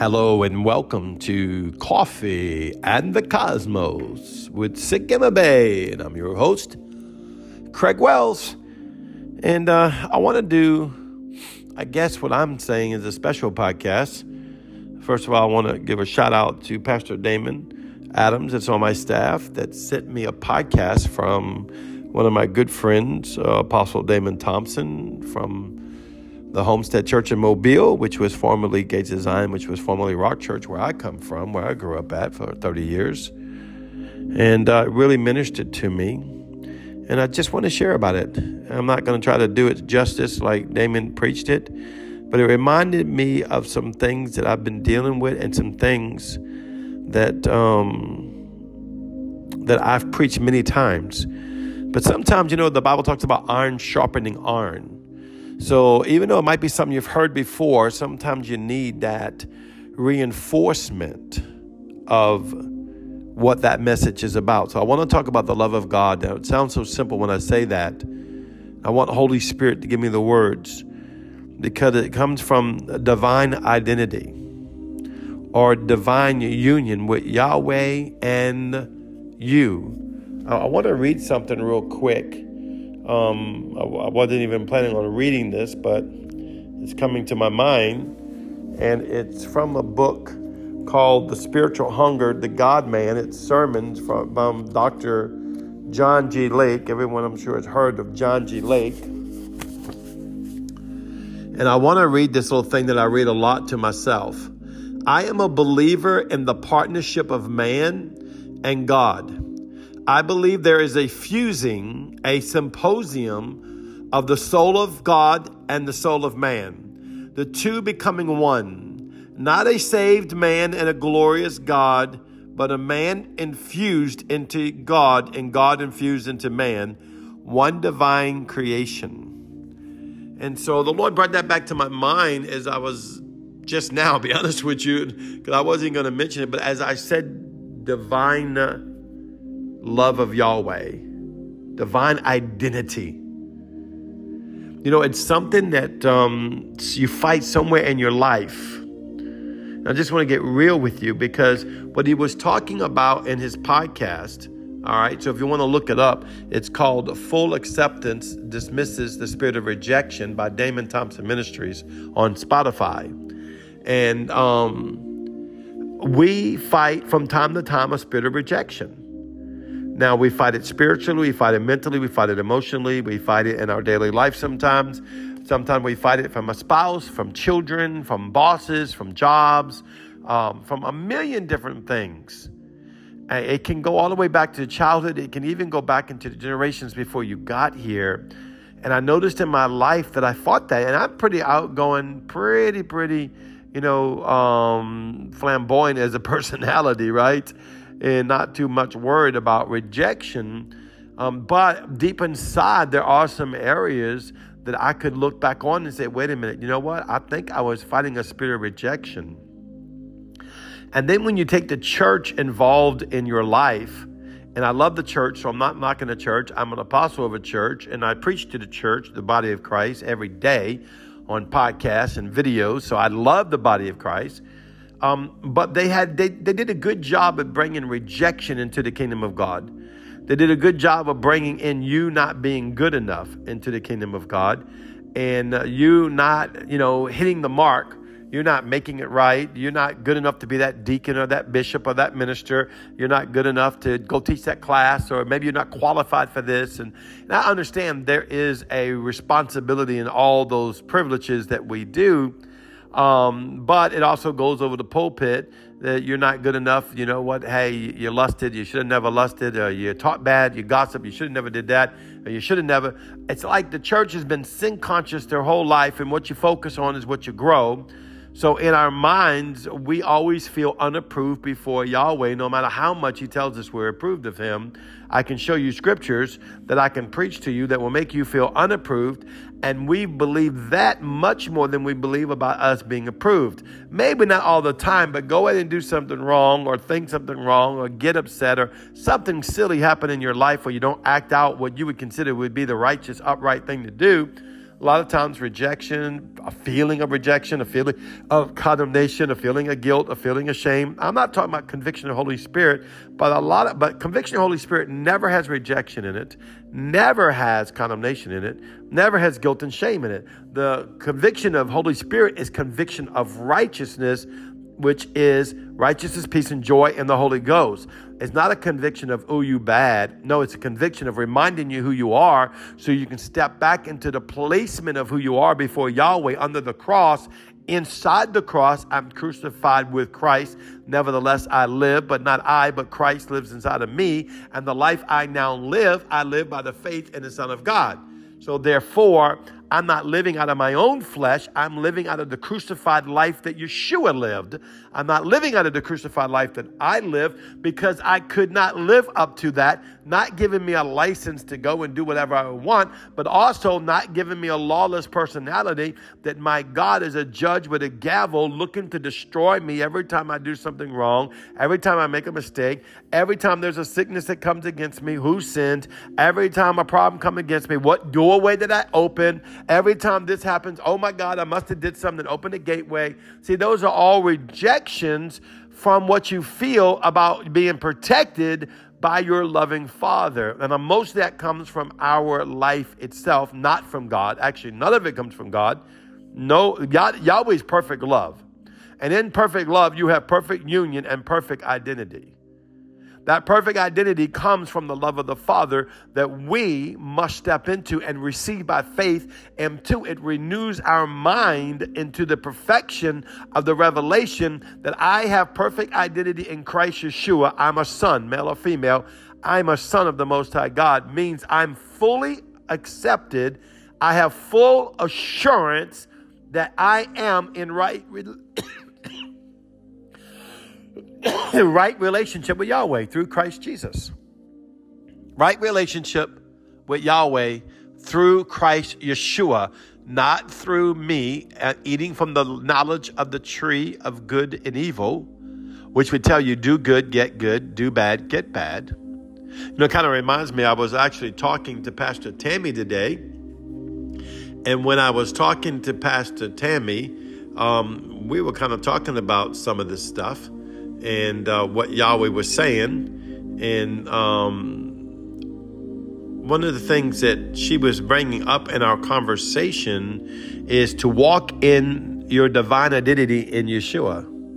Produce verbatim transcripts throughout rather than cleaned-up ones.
Hello and welcome to Coffee and the Cosmos with Sikima Bay, and I'm your host, Craig Wells. And uh, I want to do, I guess what I'm saying is a special podcast. First of all, I want to give a shout out to Pastor Damon Adams that's on my staff that sent me a podcast from one of my good friends, uh, Apostle Damon Thompson from the Homestead Church in Mobile, which was formerly Gates of Zion, which was formerly Rock Church, where I come from, where I grew up at for thirty years. And uh, it really ministered to me. And I just want to share about it. I'm not going to try to do it justice like Damon preached it, but it reminded me of some things that I've been dealing with and some things that um, that I've preached many times. But sometimes, you know, the Bible talks about iron sharpening iron. So even though it might be something you've heard before, sometimes you need that reinforcement of what that message is about. So I want to talk about the love of God. Now, it sounds so simple when I say that. I want the Holy Spirit to give me the words because it comes from divine identity or divine union with Yahweh and you. I want to read something real quick. Um, I, I wasn't even planning on reading this, but it's coming to my mind, and it's from a book called The Spiritual Hunger, The God Man. It's sermons from um, Doctor John G. Lake. Everyone, I'm sure, has heard of John G. Lake. And I want to read this little thing that I read a lot to myself. I am a believer in the partnership of man and God. I believe there is a fusing, a symposium of the soul of God and the soul of man, the two becoming one, not a saved man and a glorious God, but a man infused into God and God infused into man, one divine creation. And so the Lord brought that back to my mind as I was just now, I'll be honest with you, because I wasn't going to mention it, but as I said, divine love of Yahweh, divine identity. You know, it's something that um, you fight somewhere in your life. I just want to get real with you because what he was talking about in his podcast, all right, so if you want to look it up, it's called Full Acceptance Dismisses the Spirit of Rejection by Damon Thompson Ministries on Spotify. And um, we fight from time to time a spirit of rejection. Now, we fight it spiritually, we fight it mentally, we fight it emotionally, we fight it in our daily life sometimes. Sometimes we fight it from a spouse, from children, from bosses, from jobs, um, from a million different things. It can go all the way back to childhood. It can even go back into the generations before you got here. And I noticed in my life that I fought that. And I'm pretty outgoing, pretty, pretty, you know, um, flamboyant as a personality, right? And not too much worried about rejection. Um, but deep inside, there are some areas that I could look back on and say, wait a minute, you know what? I think I was fighting a spirit of rejection. And then when you take the church involved in your life, and I love the church, so I'm not knocking the church. I'm an apostle of a church, and I preach to the church, the body of Christ, every day on podcasts and videos. So I love the body of Christ. Um, but they had they, they did a good job of bringing rejection into the kingdom of God. They did a good job of bringing in you not being good enough into the kingdom of God, and uh, you not, you know, hitting the mark. You're not making it right. You're not good enough to be that deacon or that bishop or that minister. You're not good enough to go teach that class, or maybe you're not qualified for this. And, and I understand there is a responsibility in all those privileges that we do. Um, but it also goes over the pulpit that you're not good enough. You know what? Hey, you lusted. You should have never lusted. Or you taught bad. You gossip. You should have never did that. Or you should have never. It's like the church has been sin conscious their whole life. And what you focus on is what you grow. So in our minds, we always feel unapproved before Yahweh, no matter how much he tells us we're approved of him. I can show you scriptures that I can preach to you that will make you feel unapproved. And we believe that much more than we believe about us being approved. Maybe not all the time, but go ahead and do something wrong or think something wrong or get upset or something silly happen in your life where you don't act out what you would consider would be the righteous, upright thing to do. A lot of times rejection, a feeling of rejection, a feeling of condemnation, a feeling of guilt, a feeling of shame. I'm not talking about conviction of the Holy Spirit, but a lot of, but conviction of the Holy Spirit never has rejection in it, never has condemnation in it, never has guilt and shame in it. The conviction of Holy Spirit is conviction of righteousness, which is righteousness, peace, and joy in the Holy Ghost. It's not a conviction of, oh, you bad. No, it's a conviction of reminding you who you are so you can step back into the placement of who you are before Yahweh under the cross. Inside the cross, I'm crucified with Christ. Nevertheless, I live, but not I, but Christ lives inside of me. And the life I now live, I live by the faith in the Son of God. So therefore, I'm not living out of my own flesh. I'm living out of the crucified life that Yeshua lived. I'm not living out of the crucified life that I live because I could not live up to that, not giving me a license to go and do whatever I want, but also not giving me a lawless personality that my God is a judge with a gavel looking to destroy me every time I do something wrong, every time I make a mistake, every time there's a sickness that comes against me, who sinned, every time a problem comes against me, what doorway did I open? Every time this happens, oh my God, I must have did something, open a gateway. See, those are all rejections from what you feel about being protected by your loving Father. And most of that comes from our life itself, not from God. Actually, none of it comes from God. No, God, Yahweh's perfect love. And in perfect love, you have perfect union and perfect identity. That perfect identity comes from the love of the Father that we must step into and receive by faith. And two, it renews our mind into the perfection of the revelation that I have perfect identity in Christ Yeshua. I'm a son, male or female. I'm a son of the Most High God. Means I'm fully accepted. I have full assurance that I am in right right relationship with Yahweh through Christ Jesus. Right relationship with Yahweh through Christ Yeshua, not through me uh, eating from the knowledge of the tree of good and evil, which would tell you do good, get good, do bad, get bad. You know, it kind of reminds me, I was actually talking to Pastor Tammy today. And when I was talking to Pastor Tammy, um, we were kind of talking about some of this stuff. And uh, what Yahweh was saying. And um, one of the things that she was bringing up in our conversation is to walk in your divine identity in Yeshua.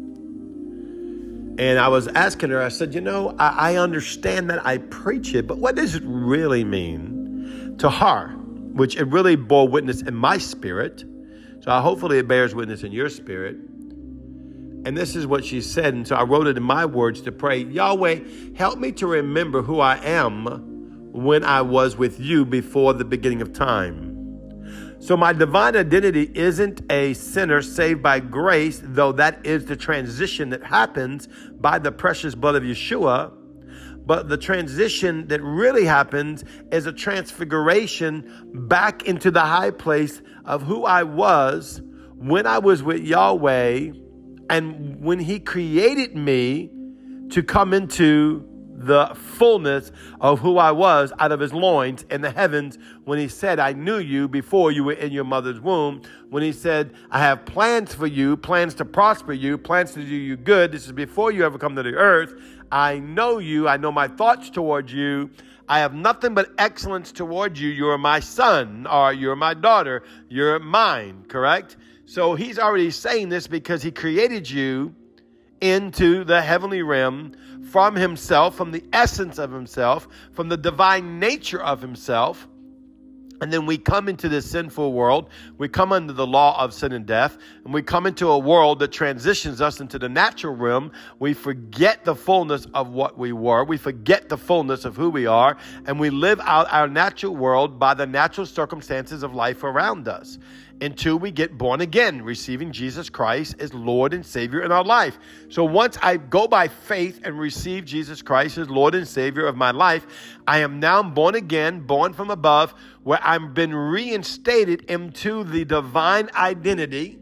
And I was asking her, I said, you know, I, I understand that I preach it, but what does it really mean to her? Which it really bore witness in my spirit. So hopefully it bears witness in your spirit. And this is what she said. And so I wrote it in my words to pray, Yahweh, help me to remember who I am when I was with you before the beginning of time. So my divine identity isn't a sinner saved by grace, though that is the transition that happens by the precious blood of Yeshua. But the transition that really happens is a transfiguration back into the high place of who I was when I was with Yahweh. And when he created me to come into the fullness of who I was out of his loins in the heavens, when he said, I knew you before you were in your mother's womb, when he said, I have plans for you, plans to prosper you, plans to do you good. This is before you ever come to the earth. I know you. I know my thoughts towards you. I have nothing but excellence towards you. You're my son, or you're my daughter. You're mine, correct? So he's already saying this because he created you into the heavenly realm from himself, from the essence of himself, from the divine nature of himself. And then we come into this sinful world. We come under the law of sin and death. And we come into a world that transitions us into the natural realm. We forget the fullness of what we were. We forget the fullness of who we are. And we live out our natural world by the natural circumstances of life around us, until we get born again, receiving Jesus Christ as Lord and Savior in our life. So once I go by faith and receive Jesus Christ as Lord and Savior of my life, I am now born again, born from above, where I've been reinstated into the divine identity,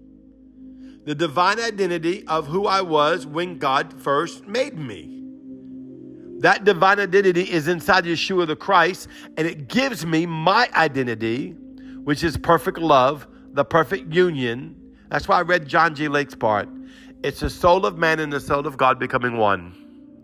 the divine identity of who I was when God first made me. That divine identity is inside Yeshua the Christ, and it gives me my identity, which is perfect love, the perfect union. That's why I read John G. Lake's part. It's the soul of man and the soul of God becoming one.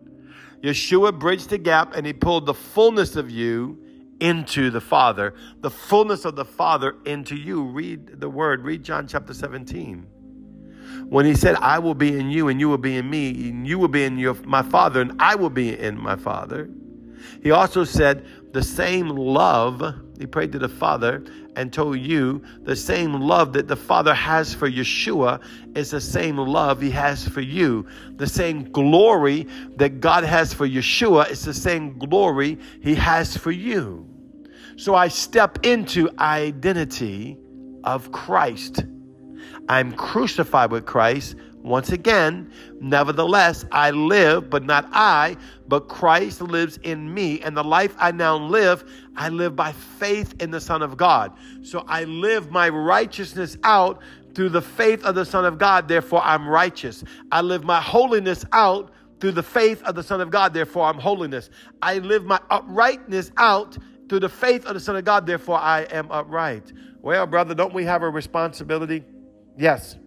Yeshua bridged the gap and he pulled the fullness of you into the Father, the fullness of the Father into you. Read the word, read John chapter seventeen. When he said, I will be in you and you will be in me, and you will be in your, my Father and I will be in my Father. He also said the same love, he prayed to the Father and told you the same love that the Father has for Yeshua is the same love he has for you. The same glory that God has for Yeshua is the same glory he has for you. So I step into identity of Christ. I'm crucified with Christ. Once again, nevertheless, I live, but not I, but Christ lives in me. And the life I now live, I live by faith in the Son of God. So I live my righteousness out through the faith of the Son of God. Therefore, I'm righteous. I live my holiness out through the faith of the Son of God. Therefore, I'm holiness. I live my uprightness out through the faith of the Son of God. Therefore, I am upright. Well, brother, don't we have a responsibility? Yes.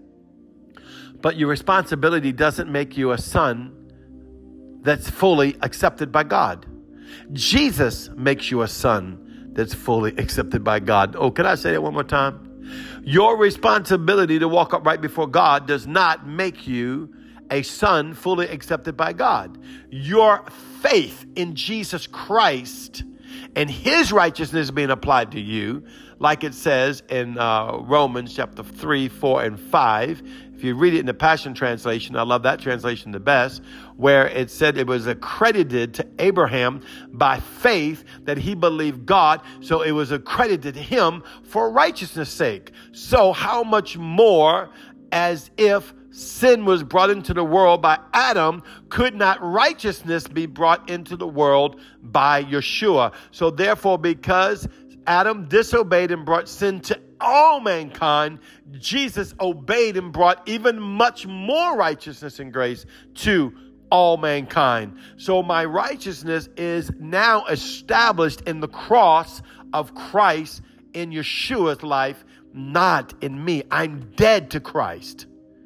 But your responsibility doesn't make you a son that's fully accepted by God. Jesus makes you a son that's fully accepted by God. Oh, can I say that one more time? Your responsibility to walk upright before God does not make you a son fully accepted by God. Your faith in Jesus Christ and his righteousness being applied to you, like it says in uh, Romans chapter three, four, and five. If you read it in the Passion Translation, I love that translation the best, where it said it was accredited to Abraham by faith that he believed God, so it was accredited to him for righteousness' sake. So how much more, as if sin was brought into the world by Adam, could not righteousness be brought into the world by Yeshua? So therefore, because Adam disobeyed and brought sin to all mankind, Jesus obeyed and brought even much more righteousness and grace to all mankind. So my righteousness is now established in the cross of Christ in Yeshua's life, not in me. I'm dead to Christ.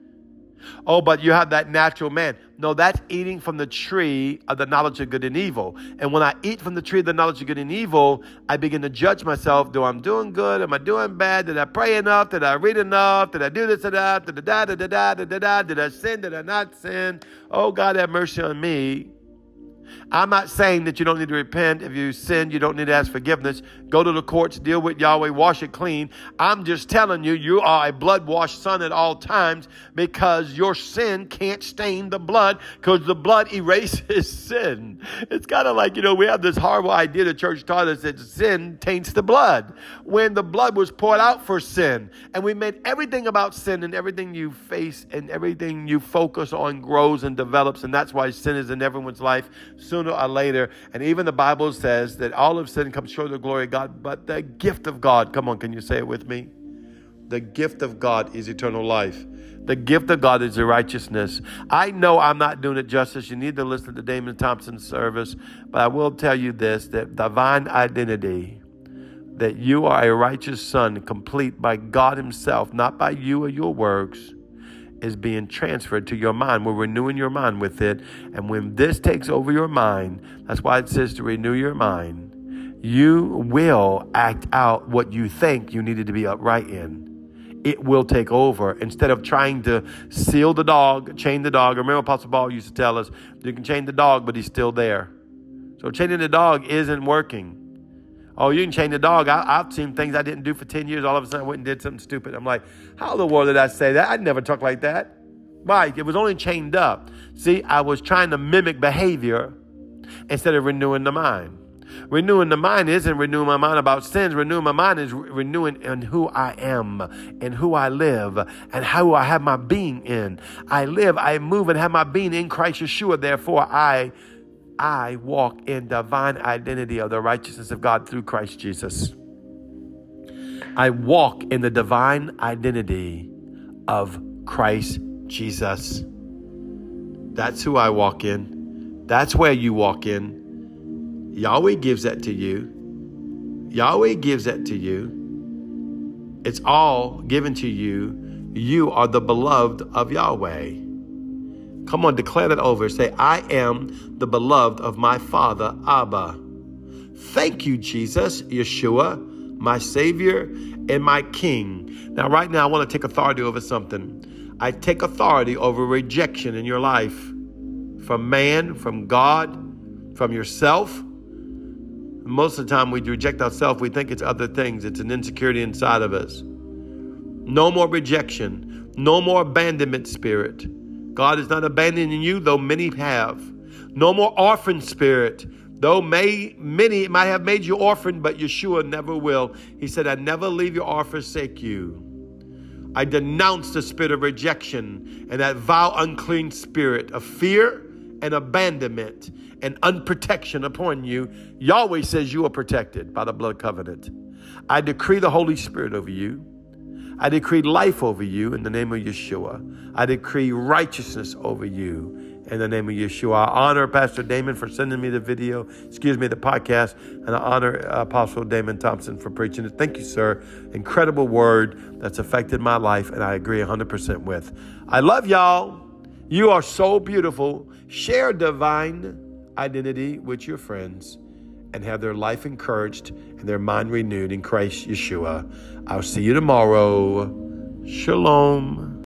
Oh, but you have that natural man. No, that's eating from the tree of the knowledge of good and evil. And when I eat from the tree of the knowledge of good and evil, I begin to judge myself. Do I doing good? Am I doing bad? Did I pray enough? Did I read enough? Did I do this or that? Did I, did I, did I, did I sin? Did I not sin? Oh, God, have mercy on me. I'm not saying that you don't need to repent. If you sin, you don't need to ask forgiveness. Go to the courts, deal with Yahweh, wash it clean. I'm just telling you, you are a blood-washed son at all times because your sin can't stain the blood because the blood erases sin. It's kind of like, you know, we have this horrible idea the church taught us that sin taints the blood when the blood was poured out for sin. And we made everything about sin, and everything you face and everything you focus on grows and develops. And that's why sin is in everyone's life sooner or later. And even the Bible says that all of sin comes short of the glory of God, but the gift of God, come on, can you say it with me? The gift of God is eternal life. The gift of God is your righteousness. I know I'm not doing it justice. You need to listen to Damon Thompson's service, but I will tell you this, that divine identity, that you are a righteous son, complete by God himself, not by you or your works, is being transferred to your mind. We're renewing your mind with it. And when this takes over your mind, that's why it says to renew your mind, you will act out what you think you needed to be upright in. It will take over. Instead of trying to seal the dog, chain the dog. Remember Apostle Paul used to tell us, you can chain the dog, but he's still there. So chaining the dog isn't working. Oh, you can chain the dog. I, I've seen things I didn't do for ten years. All of a sudden I went and did something stupid. I'm like, how in the world did I say that? I never talk like that. Right. It was only chained up. See, I was trying to mimic behavior instead of renewing the mind. Renewing the mind isn't renewing my mind about sins. Renewing my mind is re- renewing in who I am and who I live and how I have my being in. I live, I move, and have my being in Christ Yeshua. Therefore, I I walk in divine identity of the righteousness of God through Christ Jesus. I walk in the divine identity of Christ Jesus. That's who I walk in. That's where you walk in. Yahweh gives that to you. Yahweh gives that to you. It's all given to you. You are the beloved of Yahweh. Come on, declare that over. Say, I am the beloved of my Father, Abba. Thank you, Jesus, Yeshua, my Savior and my King. Now, right now, I want to take authority over something. I take authority over rejection in your life from man, from God, from yourself. Most of the time we reject ourselves, we think it's other things. It's an insecurity inside of us. No more rejection. No more abandonment spirit. God is not abandoning you, though many have. No more orphan spirit. Though may, many might have made you orphan, but Yeshua never will. He said, I never leave you or forsake you. I denounce the spirit of rejection and that vile, unclean spirit of fear and abandonment and unprotection upon you. Yahweh says you are protected by the blood covenant. I decree the Holy Spirit over you. I decree life over you in the name of Yeshua. I decree righteousness over you in the name of Yeshua. I honor Pastor Damon for sending me the video, excuse me, the podcast, and I honor Apostle Damon Thompson for preaching it. Thank you, sir. Incredible word that's affected my life, and I agree one hundred percent with. I love y'all. You are so beautiful. Share divine identity with your friends and have their life encouraged and their mind renewed in Christ Yeshua. I'll see you tomorrow. Shalom.